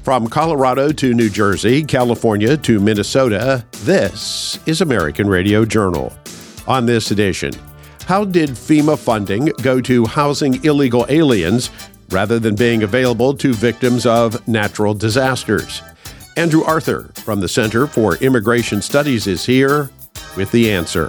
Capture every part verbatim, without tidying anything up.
From Colorado to New Jersey, California to Minnesota, this is American Radio Journal. On this edition, how did FEMA funding go to housing illegal aliens rather than being available to victims of natural disasters? Andrew Arthur from the Center for Immigration Studies is here with the answer.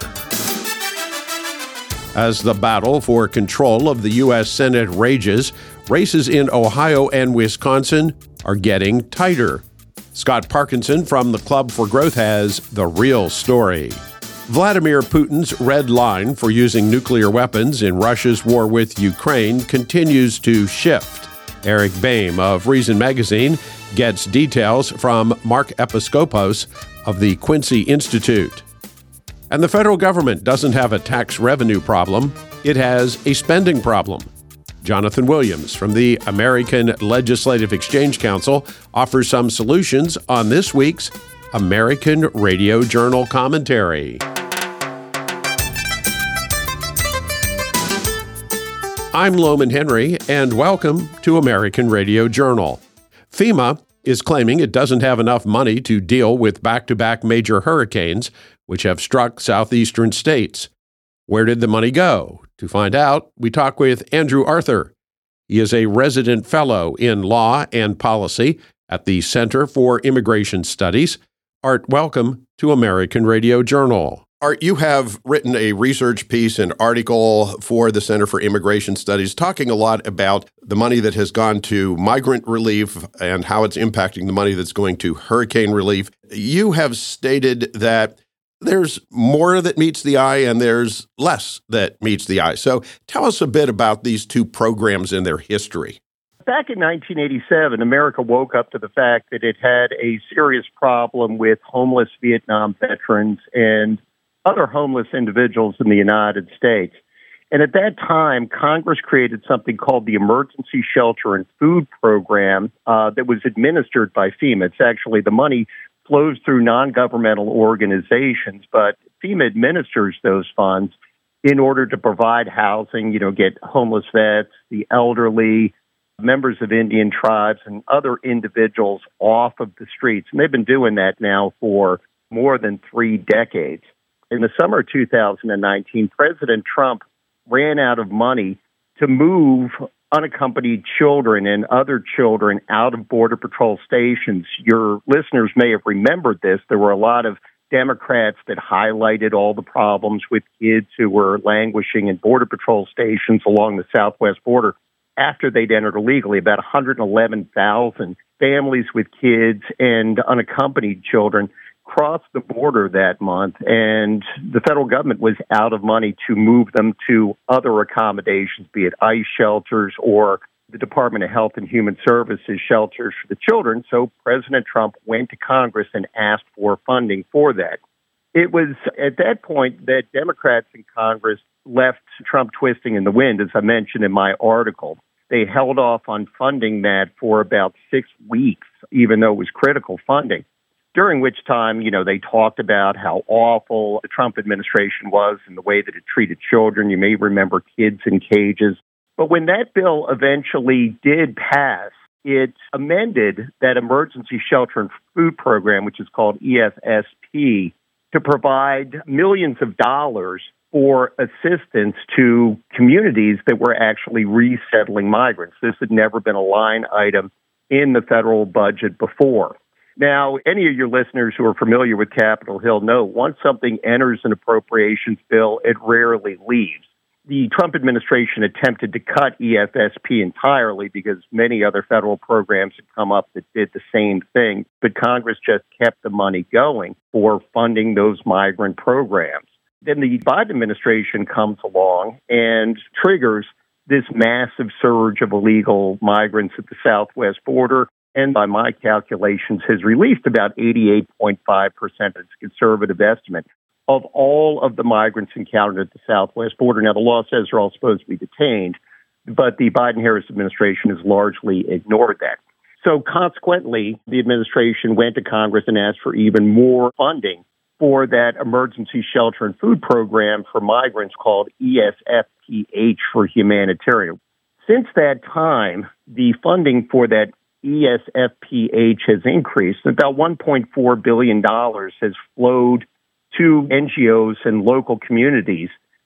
As the battle for control of the U S Senate rages, races in Ohio and Wisconsin are getting tighter. Scott Parkinson from the Club for Growth has the real story. Vladimir Putin's red line for using nuclear weapons in Russia's war with Ukraine continues to shift. Eric Boehm of Reason Magazine gets details from Mark Episkopos of the Quincy Institute. And the federal government doesn't have a tax revenue problem, it has a spending problem. Jonathan Williams from the American Legislative Exchange Council offers some solutions on this week's American Radio Journal commentary. I'm Loman Henry, and welcome to American Radio Journal. FEMA is claiming it doesn't have enough money to deal with back-to-back major hurricanes, which have struck southeastern states. Where did the money go? To find out, we talk with Andrew Arthur. He is a resident fellow in law and policy at the Center for Immigration Studies. Art, welcome to American Radio Journal. Art, you have written a research piece and article for the Center for Immigration Studies talking a lot about the money that has gone to migrant relief and how it's impacting the money that's going to hurricane relief. You have stated that there's more that meets the eye and there's less that meets the eye. So tell us a bit about these two programs and their history. Back in nineteen eighty-seven, America woke up to the fact that it had a serious problem with homeless Vietnam veterans and other homeless individuals in the United States. And at that time, Congress created something called the Emergency Shelter and Food Program uh, that was administered by FEMA. It's actually the money flows through non-governmental organizations, but FEMA administers those funds in order to provide housing, you know, get homeless vets, the elderly, members of Indian tribes, and other individuals off of the streets. And they've been doing that now for more than three decades. In the summer of two thousand nineteen, President Trump ran out of money to move unaccompanied children and other children out of Border Patrol stations. Your listeners may have remembered this. There were a lot of Democrats that highlighted all the problems with kids who were languishing in Border Patrol stations along the southwest border after they'd entered illegally. About one hundred eleven thousand families with kids and unaccompanied children crossed the border that month, and the federal government was out of money to move them to other accommodations, be it ICE shelters or the Department of Health and Human Services shelters for the children. So President Trump went to Congress and asked for funding for that. It was at that point that Democrats in Congress left Trump twisting in the wind, as I mentioned in my article. They held off on funding that for about six weeks, even though it was critical funding. During which time, you know, they talked about how awful the Trump administration was and the way that it treated children. You may remember kids in cages. But when that bill eventually did pass, it amended that Emergency Shelter and Food Program, which is called E S S P, to provide millions of dollars for assistance to communities that were actually resettling migrants. This had never been a line item in the federal budget before. Now, any of your listeners who are familiar with Capitol Hill know once something enters an appropriations bill, it rarely leaves. The Trump administration attempted to cut E S S P entirely because many other federal programs had come up that did the same thing, but Congress just kept the money going for funding those migrant programs. Then the Biden administration comes along and triggers this massive surge of illegal migrants at the southwest border, and by my calculations, has released about eighty-eight point five percent, it's a conservative estimate, of all of the migrants encountered at the southwest border. Now, the law says they're all supposed to be detained, but the Biden-Harris administration has largely ignored that. So consequently, the administration went to Congress and asked for even more funding for that emergency shelter and food program for migrants called E S F P H for humanitarian. Since that time, the funding for that E S F P H has increased. About one point four billion dollars has flowed to N G Os and local communities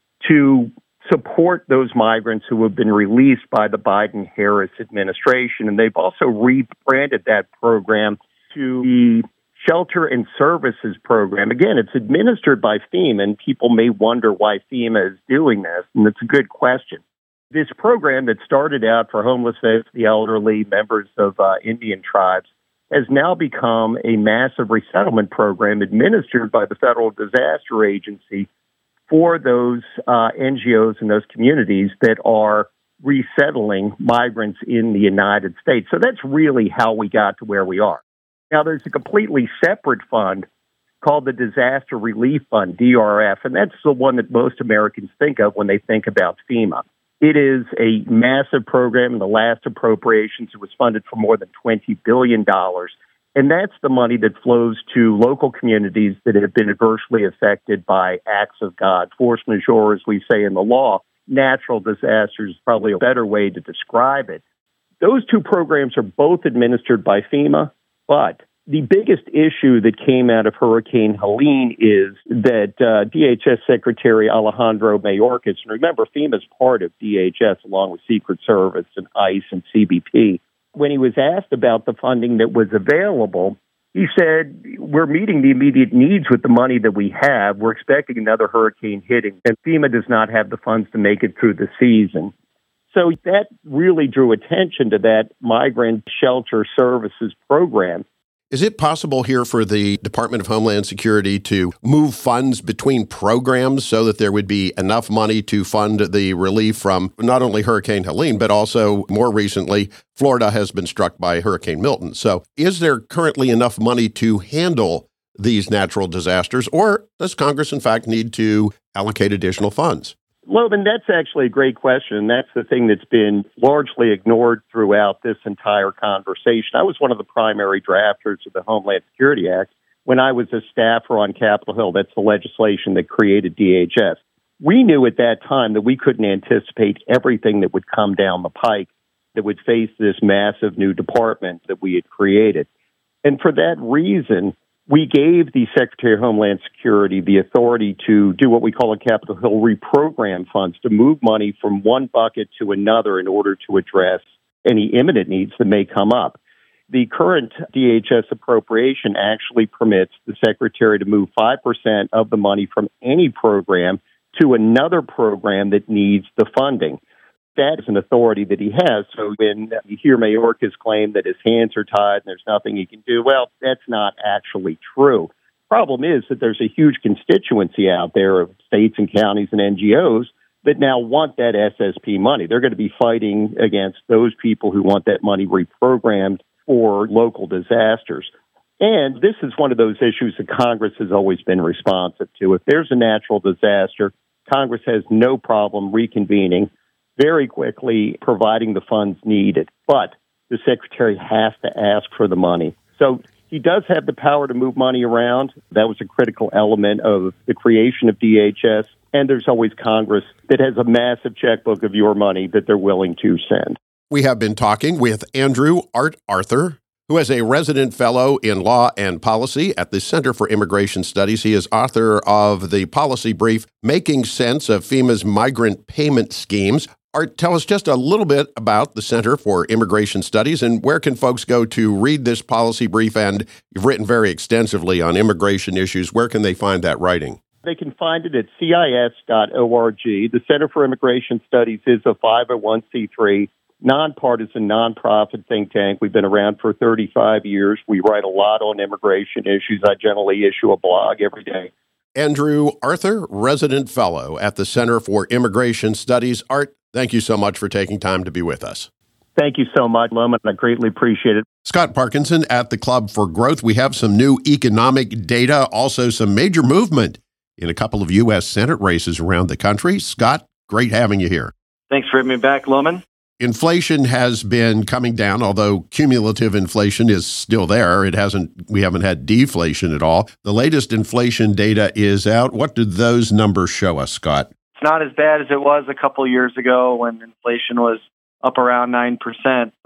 to support those migrants who have been released by the Biden-Harris administration. And they've also rebranded that program to the Shelter and Services Program. Again, it's administered by FEMA, and people may wonder why FEMA is doing this, and it's a good question. This program that started out for homeless vets, the elderly, members of uh, Indian tribes, has now become a massive resettlement program administered by the Federal Disaster Agency for those uh, N G Os and those communities that are resettling migrants in the United States. So that's really how we got to where we are. Now, there's a completely separate fund called the Disaster Relief Fund, D R F, and that's the one that most Americans think of when they think about FEMA. It is a massive program. In the last appropriations, it was funded for more than twenty billion dollars. And that's the money that flows to local communities that have been adversely affected by acts of God. Force majeure, as we say in the law, natural disasters is probably a better way to describe it. Those two programs are both administered by FEMA, but the biggest issue that came out of Hurricane Helene is that uh, D H S Secretary Alejandro Mayorkas, and remember, FEMA is part of D H S along with Secret Service and ICE and C B P. When he was asked about the funding that was available, he said, we're meeting the immediate needs with the money that we have. We're expecting another hurricane hitting, and FEMA does not have the funds to make it through the season. So that really drew attention to that migrant shelter services program. Is it possible here for the Department of Homeland Security to move funds between programs so that there would be enough money to fund the relief from not only Hurricane Helene, but also more recently, Florida has been struck by Hurricane Milton. So is there currently enough money to handle these natural disasters, or does Congress, in fact, need to allocate additional funds? Loban, that's actually a great question, and that's the thing that's been largely ignored throughout this entire conversation. I was one of the primary drafters of the Homeland Security Act when I was a staffer on Capitol Hill. That's the legislation that created D H S. We knew at that time that we couldn't anticipate everything that would come down the pike that would face this massive new department that we had created. And for that reason, we gave the Secretary of Homeland Security the authority to do what we call a Capitol Hill reprogram funds, to move money from one bucket to another in order to address any imminent needs that may come up. The current D H S appropriation actually permits the Secretary to move five percent of the money from any program to another program that needs the funding. That is an authority that he has. So when you hear Mayorkas claim that his hands are tied and there's nothing he can do, well, that's not actually true. Problem is that there's a huge constituency out there of states and counties and N G Os that now want that S S P money. They're going to be fighting against those people who want that money reprogrammed for local disasters. And this is one of those issues that Congress has always been responsive to. If there's a natural disaster, Congress has no problem reconvening very quickly, providing the funds needed. But the Secretary has to ask for the money. So he does have the power to move money around. That was a critical element of the creation of D H S. And there's always Congress that has a massive checkbook of your money that they're willing to send. We have been talking with Andrew Art Arthur, who is a resident fellow in law and policy at the Center for Immigration Studies. He is author of the policy brief, Making Sense of FEMA's Migrant Payment Schemes. Art, tell us just a little bit about the Center for Immigration Studies and where can folks go to read this policy brief? And you've written very extensively on immigration issues. Where can they find that writing? They can find it at C I S dot org. The Center for Immigration Studies is a five oh one c three, nonpartisan, nonprofit think tank. We've been around for thirty-five years. We write a lot on immigration issues. I generally issue a blog every day. Andrew Arthur, resident fellow at the Center for Immigration Studies. Art, thank you so much for taking time to be with us. Thank you so much, Loman. I greatly appreciate it. Scott Parkinson at the Club for Growth. We have some new economic data, also some major movement in a couple of U S Senate races around the country. Scott, great having you here. Thanks for having me back, Loman. Inflation has been coming down, although cumulative inflation is still there. It hasn't, we haven't had deflation at all. The latest inflation data is out. What do those numbers show us, Scott? It's not as bad as it was a couple of years ago when inflation was up around nine percent, but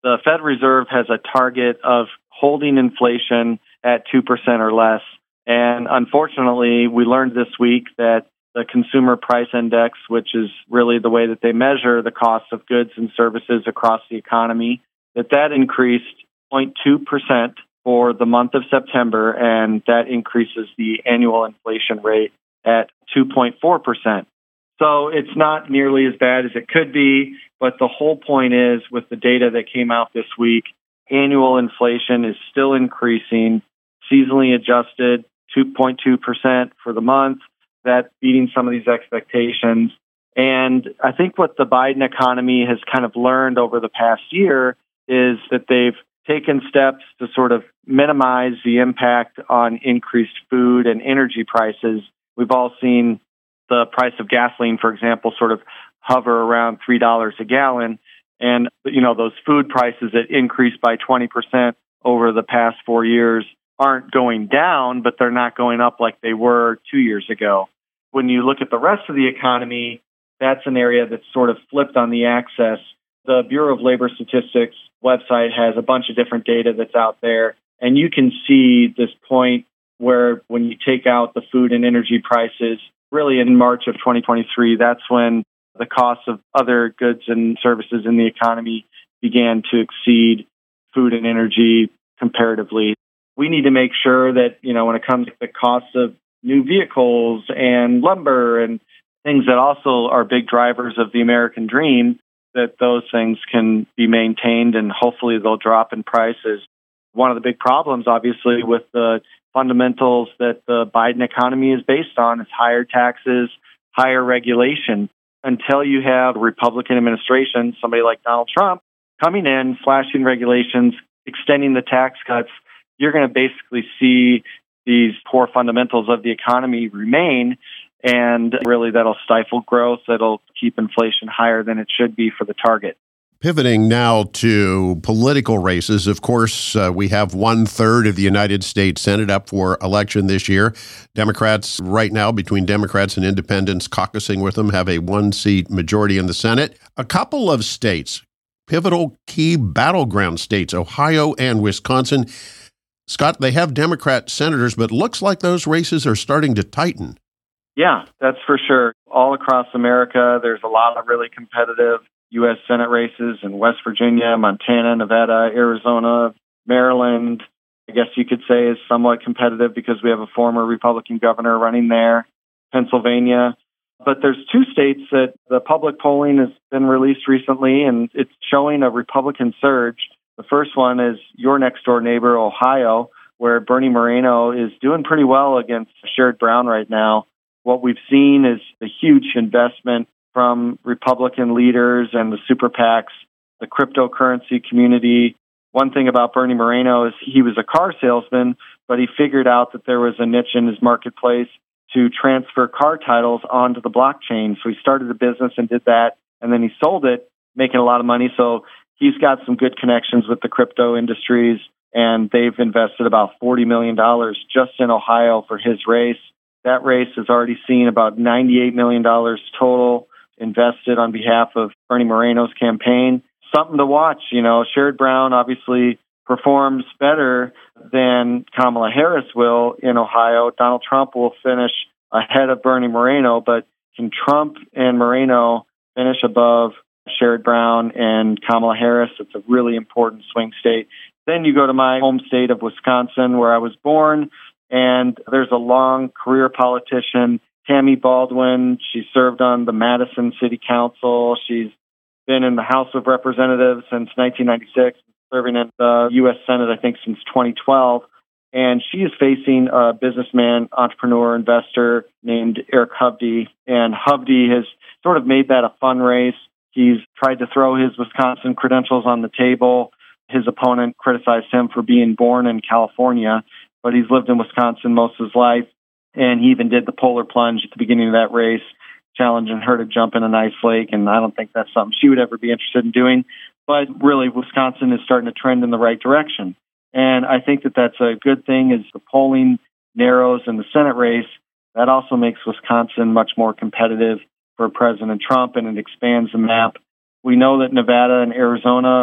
The Fed Reserve has a target of holding inflation at two percent or less. And unfortunately, we learned this week that the Consumer Price Index, which is really the way that they measure the cost of goods and services across the economy, that that increased zero point two percent for the month of September, and that increases the annual inflation rate at two point four percent. So it's not nearly as bad as it could be, but the whole point is, with the data that came out this week, annual inflation is still increasing, seasonally adjusted two point two percent for the month. That's beating some of these expectations. And I think what the Biden economy has kind of learned over the past year is that they've taken steps to sort of minimize the impact on increased food and energy prices. We've all seen the price of gasoline, for example, sort of hover around three dollars a gallon. And, you know, those food prices that increased by twenty percent over the past four years aren't going down, but they're not going up like they were two years ago. When you look at the rest of the economy, that's an area that's sort of flipped on the axis. The Bureau of Labor Statistics website has a bunch of different data that's out there, and you can see this point where when you take out the food and energy prices, really in March of twenty twenty-three, that's when the cost of other goods and services in the economy began to exceed food and energy comparatively. We need to make sure that, you know, when it comes to the cost of new vehicles and lumber and things that also are big drivers of the American dream, that those things can be maintained and hopefully they'll drop in prices. One of the big problems, obviously, with the fundamentals that the Biden economy is based on is higher taxes, higher regulation. Until you have a Republican administration, somebody like Donald Trump, coming in, slashing regulations, extending the tax cuts, you're going to basically see these poor fundamentals of the economy remain, and really that'll stifle growth, that'll keep inflation higher than it should be for the target. Pivoting now to political races, of course, uh, we have one third of the United States Senate up for election this year. Democrats right now, between Democrats and independents caucusing with them, have a one-seat majority in the Senate. A couple of states, pivotal key battleground states, Ohio and Wisconsin. Scott, they have Democrat senators, but looks like those races are starting to tighten. Yeah, that's for sure. All across America, there's a lot of really competitive U S Senate races in West Virginia, Montana, Nevada, Arizona, Maryland. I guess you could say is somewhat competitive because we have a former Republican governor running there, Pennsylvania. But there's two states that the public polling has been released recently, and it's showing a Republican surge. The first one is your next door neighbor, Ohio, where Bernie Moreno is doing pretty well against Sherrod Brown right now. What we've seen is a huge investment from Republican leaders and the super PACs, the cryptocurrency community. One thing about Bernie Moreno is he was a car salesman, but he figured out that there was a niche in his marketplace to transfer car titles onto the blockchain. So he started a business and did that, and then he sold it, making a lot of money. So he's got some good connections with the crypto industries, and they've invested about forty million dollars just in Ohio for his race. That race has already seen about ninety-eight million dollars total invested on behalf of Bernie Moreno's campaign. Something to watch. You know, Sherrod Brown obviously performs better than Kamala Harris will in Ohio. Donald Trump will finish ahead of Bernie Moreno, but can Trump and Moreno finish above Sherrod Brown and Kamala Harris? It's a really important swing state. Then you go to my home state of Wisconsin, where I was born, and there's a long career politician, Tammy Baldwin. She served on the Madison City Council. She's been in the House of Representatives since nineteen ninety-six, serving in the U S Senate, I think, since twenty twelve. And she is facing a businessman, entrepreneur, investor named Eric Hovde. And Hovde has sort of made that a fun race. He's tried to throw his Wisconsin credentials on the table. His opponent criticized him for being born in California, but he's lived in Wisconsin most of his life. And he even did the polar plunge at the beginning of that race, challenging her to jump in an ice lake. And I don't think that's something she would ever be interested in doing. But really, Wisconsin is starting to trend in the right direction. And I think that that's a good thing as the polling narrows in the Senate race. That also makes Wisconsin much more competitive for President Trump, and it expands the map. We know that Nevada and Arizona are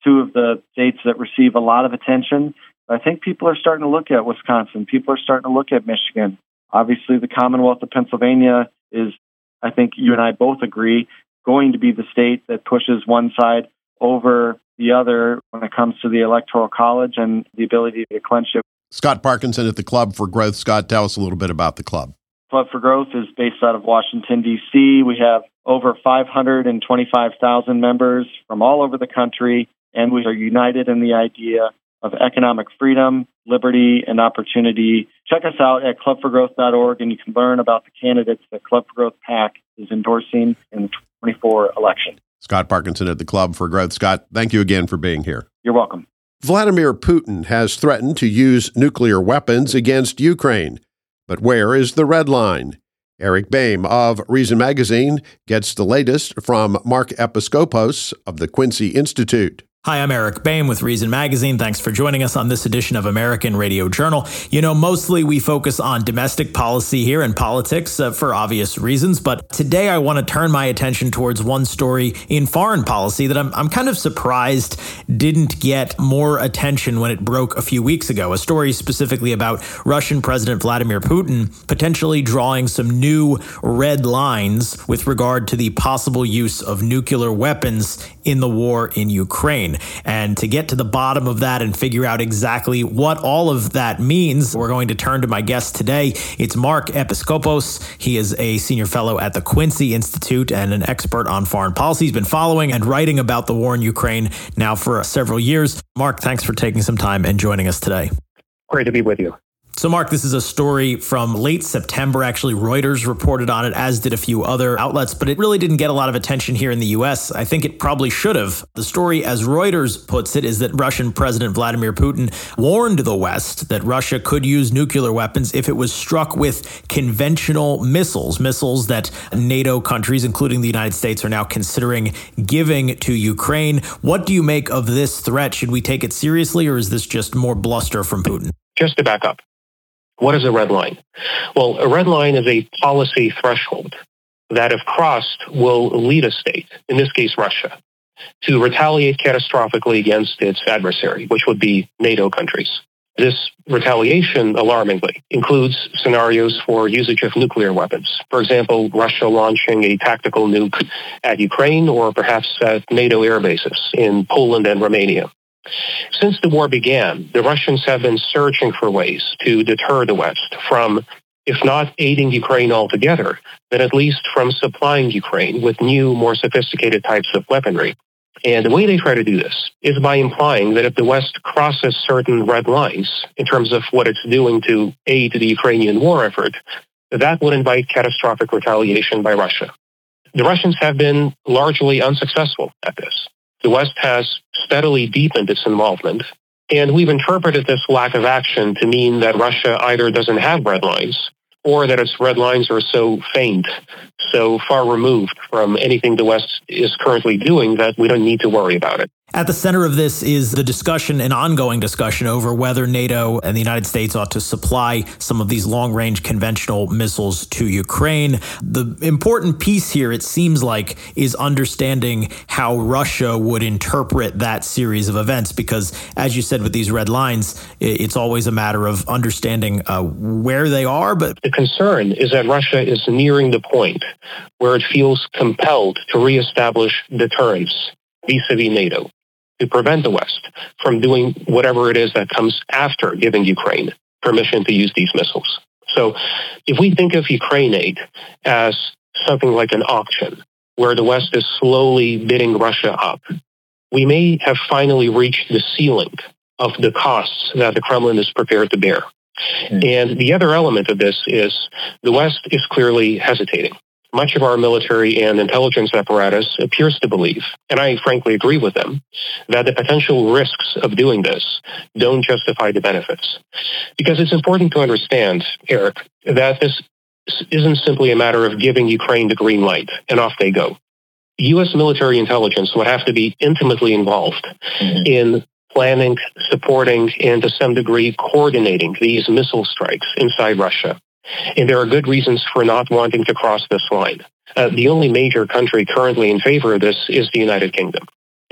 two of the states that receive a lot of attention. I think people are starting to look at Wisconsin. People are starting to look at Michigan. Obviously, the Commonwealth of Pennsylvania is, I think you and I both agree, going to be the state that pushes one side over the other when it comes to the Electoral College and the ability to clinch it. Scott Parkinson at the Club for Growth. Scott, tell us a little bit about the club. Club for Growth is based out of Washington, D C. We have over five hundred twenty-five thousand members from all over the country, and we are united in the idea of economic freedom, liberty, and opportunity. Check us out at club for growth dot org, and you can learn about the candidates that Club for Growth PAC is endorsing in the twenty-four election. Scott Parkinson at the Club for Growth. Scott, thank you again for being here. You're welcome. Vladimir Putin has threatened to use nuclear weapons against Ukraine. But where is the red line? Eric Boehm of Reason Magazine gets the latest from Mark Episkopos of the Quincy Institute. Hi, I'm Eric Boehm with Reason Magazine. Thanks for joining us on this edition of American Radio Journal. You know, mostly we focus on domestic policy here and politics uh, for obvious reasons, but today I want to turn my attention towards one story in foreign policy that I'm, I'm kind of surprised didn't get more attention when it broke a few weeks ago. A story specifically about Russian President Vladimir Putin potentially drawing some new red lines with regard to the possible use of nuclear weapons in the war in Ukraine. And to get to the bottom of that and figure out exactly what all of that means, we're going to turn to my guest today. It's Mark Episkopos. He is a senior fellow at the Quincy Institute and an expert on foreign policy. He's been following and writing about the war in Ukraine now for several years. Mark, thanks for taking some time and joining us today. Great to be with you. So, Mark, this is a story from late September. Actually, Reuters reported on it, as did a few other outlets, but it really didn't get a lot of attention here in the U S. I think it probably should have. The story, as Reuters puts it, is that Russian President Vladimir Putin warned the West that Russia could use nuclear weapons if it was struck with conventional missiles, missiles that NATO countries, including the United States, are now considering giving to Ukraine. What do you make of this threat? Should we take it seriously, or is this just more bluster from Putin? Just to back up. What is a red line? Well, a red line is a policy threshold that, if crossed, will lead a state, in this case Russia, to retaliate catastrophically against its adversary, which would be NATO countries. This retaliation, alarmingly, includes scenarios for usage of nuclear weapons. For example, Russia launching a tactical nuke at Ukraine or perhaps at NATO air bases in Poland and Romania. Since the war began, the Russians have been searching for ways to deter the West from, if not aiding Ukraine altogether, then at least from supplying Ukraine with new, more sophisticated types of weaponry. And the way they try to do this is by implying that if the West crosses certain red lines in terms of what it's doing to aid the Ukrainian war effort, that would invite catastrophic retaliation by Russia. The Russians have been largely unsuccessful at this. The West has steadily deepened its involvement, and we've interpreted this lack of action to mean that Russia either doesn't have red lines or that its red lines are so faint, so far removed from anything the West is currently doing that we don't need to worry about it. At the center of this is the discussion, an ongoing discussion over whether NATO and the United States ought to supply some of these long-range conventional missiles to Ukraine. The important piece here, it seems like, is understanding how Russia would interpret that series of events, because, as you said, with these red lines, it's always a matter of understanding uh, where they are. But the concern is that Russia is nearing the point where it feels compelled to reestablish deterrence vis-a-vis NATO, to prevent the West from doing whatever it is that comes after giving Ukraine permission to use these missiles. So if we think of Ukraine aid as something like an auction where the West is slowly bidding Russia up, we may have finally reached the ceiling of the costs that the Kremlin is prepared to bear. Mm. And the other element of this is the West is clearly hesitating. Much of our military and intelligence apparatus appears to believe, and I frankly agree with them, that the potential risks of doing this don't justify the benefits. Because it's important to understand, Eric, that this isn't simply a matter of giving Ukraine the green light and off they go. U S military intelligence would have to be intimately involved mm-hmm. in planning, supporting, and to some degree coordinating these missile strikes inside Russia. And there are good reasons for not wanting to cross this line. Uh, the only major country currently in favor of this is the United Kingdom.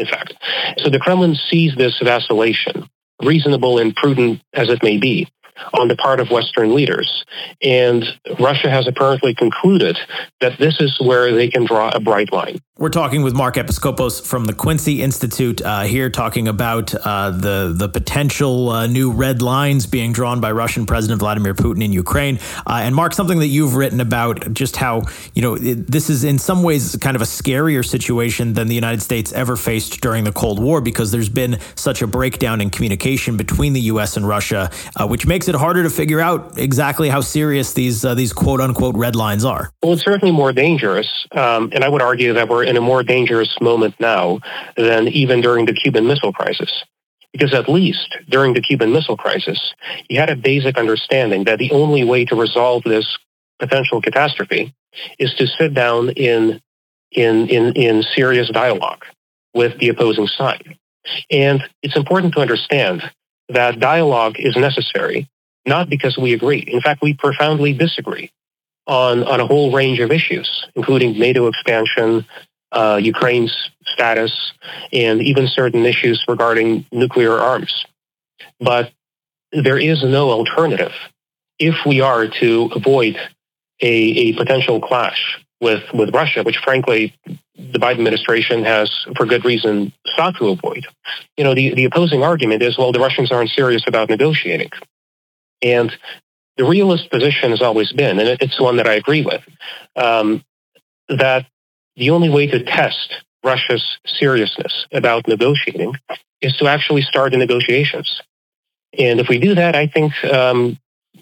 in fact. So the Kremlin sees this vacillation, reasonable and prudent as it may be, on the part of Western leaders. And Russia has apparently concluded that this is where they can draw a bright line. We're talking with Mark Episkopos from the Quincy Institute uh, here, talking about uh, the the potential uh, new red lines being drawn by Russian President Vladimir Putin in Ukraine. Uh, and Mark, something that you've written about just how, you know, it, this is in some ways kind of a scarier situation than the United States ever faced during the Cold War, because there's been such a breakdown in communication between the U S and Russia, uh, which makes it harder to figure out exactly how serious these uh, these quote unquote red lines are. Well, it's certainly more dangerous. Um, and I would argue that we're in a more dangerous moment now than even during the Cuban Missile Crisis. Because at least during the Cuban Missile Crisis, you had a basic understanding that the only way to resolve this potential catastrophe is to sit down in in in, in serious dialogue with the opposing side. And it's important to understand that dialogue is necessary, not because we agree. In fact, we profoundly disagree on, on a whole range of issues, including NATO expansion, uh, Ukraine's status, and even certain issues regarding nuclear arms. But there is no alternative if we are to avoid a, a potential clash with, with Russia, which frankly the Biden administration has, for good reason, sought to avoid. You know, the, the opposing argument is, well, the Russians aren't serious about negotiating. And the realist position has always been, and it's one that I agree with, um, that the only way to test Russia's seriousness about negotiating is to actually start the negotiations. And if we do that, I think um,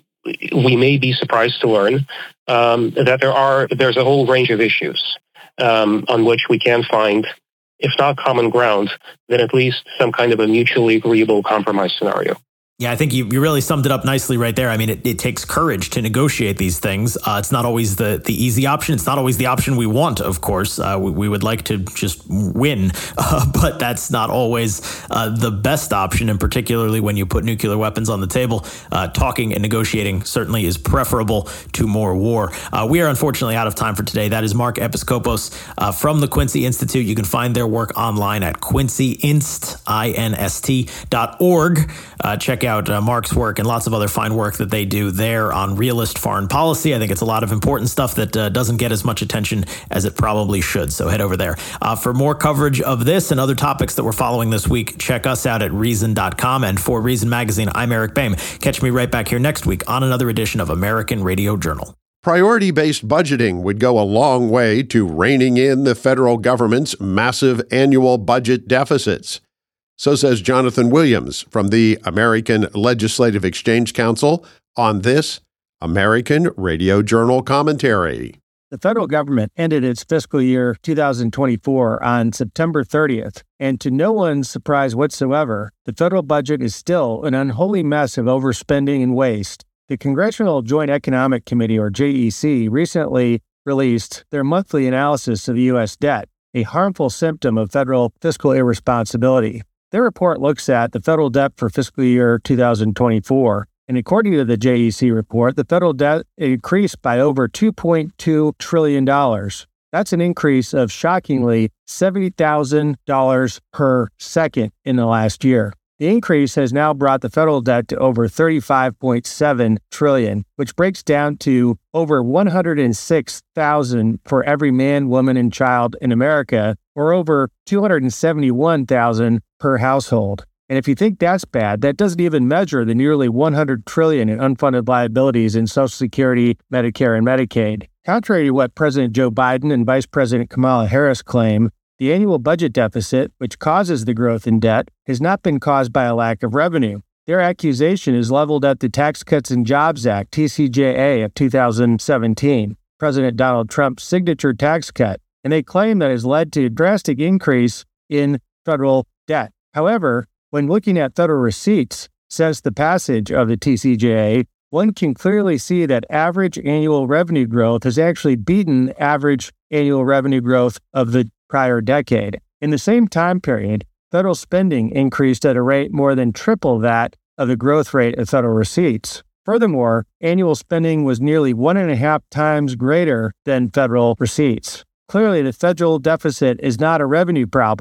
we may be surprised to learn um, that there are there's a whole range of issues um, on which we can find, if not common ground, then at least some kind of a mutually agreeable compromise scenario. Yeah, I think you, you really summed it up nicely right there. I mean, it, it takes courage to negotiate these things. Uh, it's not always the, the easy option. It's not always the option we want, of course. Uh, we, we would like to just win, uh, but that's not always uh, the best option. And particularly when you put nuclear weapons on the table, uh, talking and negotiating certainly is preferable to more war. Uh, we are unfortunately out of time for today. That is Mark Episkopos uh, from the Quincy Institute. You can find their work online at quincy inst, I N S T dot org. Uh, check out out uh, Mark's work and lots of other fine work that they do there on realist foreign policy. I think it's a lot of important stuff that uh, doesn't get as much attention as it probably should. So head over there. Uh, for more coverage of this and other topics that we're following this week, check us out at reason dot com. And for Reason Magazine, I'm Eric Boehm. Catch me right back here next week on another edition of American Radio Journal. Priority-based budgeting would go a long way to reining in the federal government's massive annual budget deficits. So says Jonathan Williams from the American Legislative Exchange Council on this American Radio Journal commentary. The federal government ended its fiscal year two thousand twenty-four on September thirtieth, and to no one's surprise whatsoever, the federal budget is still an unholy mess of overspending and waste. The Congressional Joint Economic Committee, or J E C, recently released their monthly analysis of U S debt, a harmful symptom of federal fiscal irresponsibility. Their report looks at the federal debt for fiscal year two thousand twenty-four, and according to the J E C report, the federal debt increased by over two point two trillion dollars. That's an increase of shockingly seventy thousand dollars per second in the last year. The increase has now brought the federal debt to over thirty-five point seven trillion dollars, which breaks down to over one hundred six thousand dollars for every man, woman, and child in America, or over two hundred seventy-one thousand dollars per household. And if you think that's bad, that doesn't even measure the nearly one hundred trillion dollars in unfunded liabilities in Social Security, Medicare, and Medicaid. Contrary to what President Joe Biden and Vice President Kamala Harris claim, the annual budget deficit, which causes the growth in debt, has not been caused by a lack of revenue. Their accusation is leveled at the Tax Cuts and Jobs Act, T C J A, of two thousand seventeen, President Donald Trump's signature tax cut, and they claim that has led to a drastic increase in federal debt. However, when looking at federal receipts since the passage of the T C J A, one can clearly see that average annual revenue growth has actually beaten average annual revenue growth of the prior decade. In the same time period, federal spending increased at a rate more than triple that of the growth rate of federal receipts. Furthermore, annual spending was nearly one and a half times greater than federal receipts. Clearly, the federal deficit is not a revenue problem,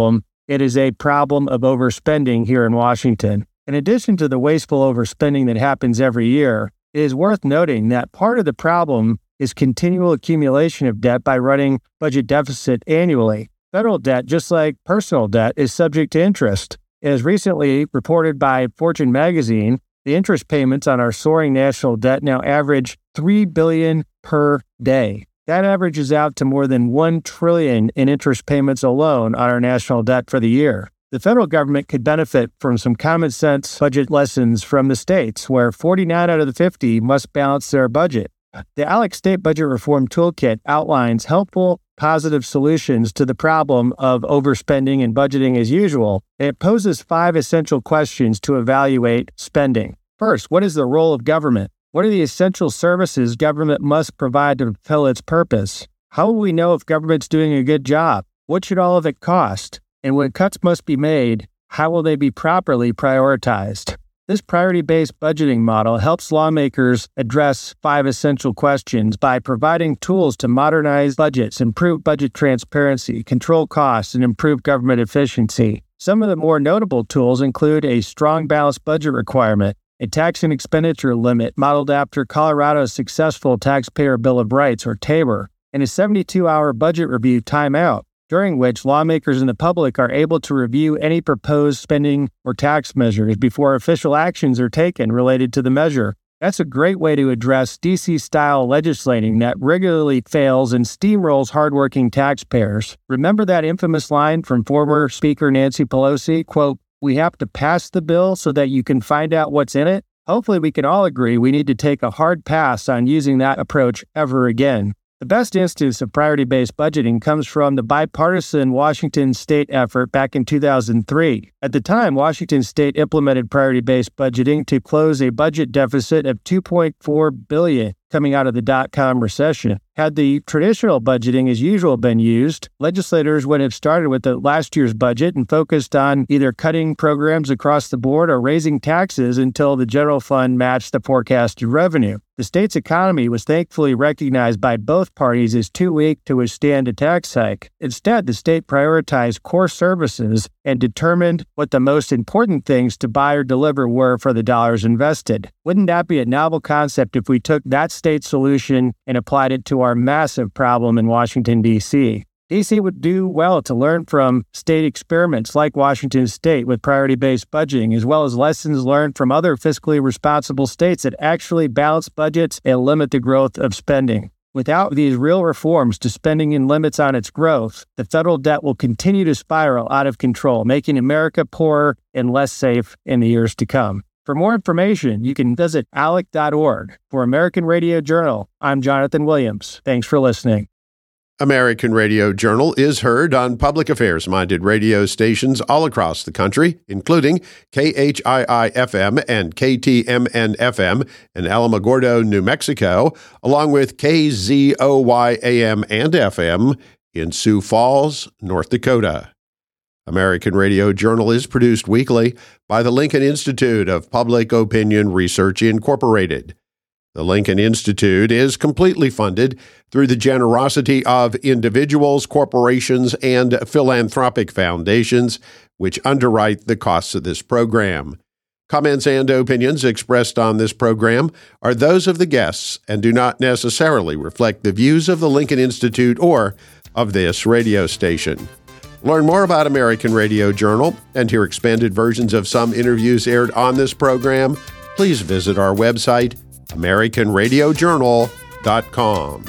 it is a problem of overspending here in Washington. In addition to the wasteful overspending that happens every year, it is worth noting that part of the problem is continual accumulation of debt by running budget deficit annually. Federal debt, just like personal debt, is subject to interest. As recently reported by Fortune magazine, the interest payments on our soaring national debt now average three billion dollars per day. That averages out to more than one trillion dollars in interest payments alone on our national debt for the year. The federal government could benefit from some common sense budget lessons from the states, where forty-nine out of the fifty must balance their budget. The ALEC State Budget Reform Toolkit outlines helpful, positive solutions to the problem of overspending and budgeting as usual. It poses five essential questions to evaluate spending. First, what is the role of government? What are the essential services government must provide to fulfill its purpose? How will we know if government's doing a good job? What should all of it cost? And when cuts must be made, how will they be properly prioritized? This priority-based budgeting model helps lawmakers address five essential questions by providing tools to modernize budgets, improve budget transparency, control costs, and improve government efficiency. Some of the more notable tools include a strong balanced budget requirement, a tax and expenditure limit modeled after Colorado's successful Taxpayer Bill of Rights, or TABOR, and a seventy-two hour budget review timeout, during which lawmakers and the public are able to review any proposed spending or tax measures before official actions are taken related to the measure. That's a great way to address D C-style legislating that regularly fails and steamrolls hardworking taxpayers. Remember that infamous line from former Speaker Nancy Pelosi, quote, "We have to pass the bill so that you can find out what's in it"? Hopefully we can all agree we need to take a hard pass on using that approach ever again. The best instance of priority-based budgeting comes from the bipartisan Washington state effort back in two thousand three. At the time, Washington state implemented priority-based budgeting to close a budget deficit of two point four billion dollars coming out of the dot-com recession. Had the traditional budgeting as usual been used, legislators would have started with the last year's budget and focused on either cutting programs across the board or raising taxes until the general fund matched the forecasted revenue. The state's economy was thankfully recognized by both parties as too weak to withstand a tax hike. Instead, the state prioritized core services and determined what the most important things to buy or deliver were for the dollars invested. Wouldn't that be a novel concept if we took that state solution and applied it to our massive problem in Washington, D C? D C would do well to learn from state experiments like Washington State with priority-based budgeting, as well as lessons learned from other fiscally responsible states that actually balance budgets and limit the growth of spending. Without these real reforms to spending and limits on its growth, the federal debt will continue to spiral out of control, making America poorer and less safe in the years to come. For more information, you can visit alec dot org. For American Radio Journal, I'm Jonathan Williams. Thanks for listening. American Radio Journal is heard on public affairs-minded radio stations all across the country, including K H I I F M and K T M N F M in Alamogordo, New Mexico, along with K Z O Y A M and F M in Sioux Falls, North Dakota. American Radio Journal is produced weekly by the Lincoln Institute of Public Opinion Research, Incorporated. The Lincoln Institute is completely funded through the generosity of individuals, corporations, and philanthropic foundations, which underwrite the costs of this program. Comments and opinions expressed on this program are those of the guests and do not necessarily reflect the views of the Lincoln Institute or of this radio station. Learn more about American Radio Journal and hear expanded versions of some interviews aired on this program. Please visit our website, american radio journal dot com.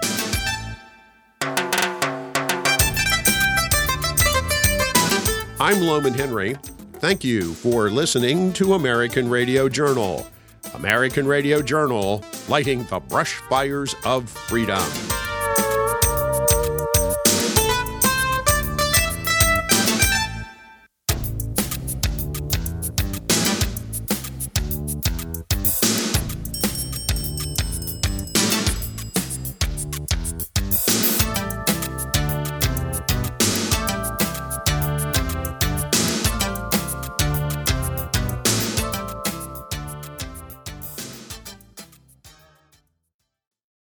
I'm Loman Henry. Thank you for listening to American Radio Journal. American Radio Journal, lighting the brush fires of freedom.